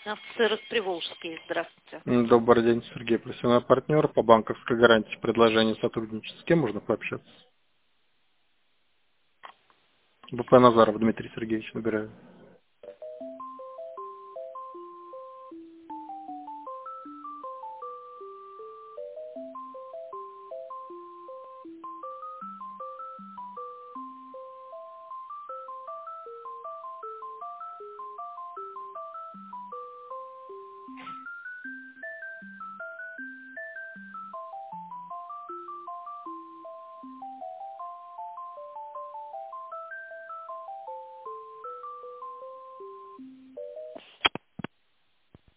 Офицеры Приволжские, здравствуйте. Добрый день, Сергей, профессиональный партнер по банковской гарантии предложения сотрудничества. С кем можно пообщаться? БП Назаров Дмитрий Сергеевич, набираю.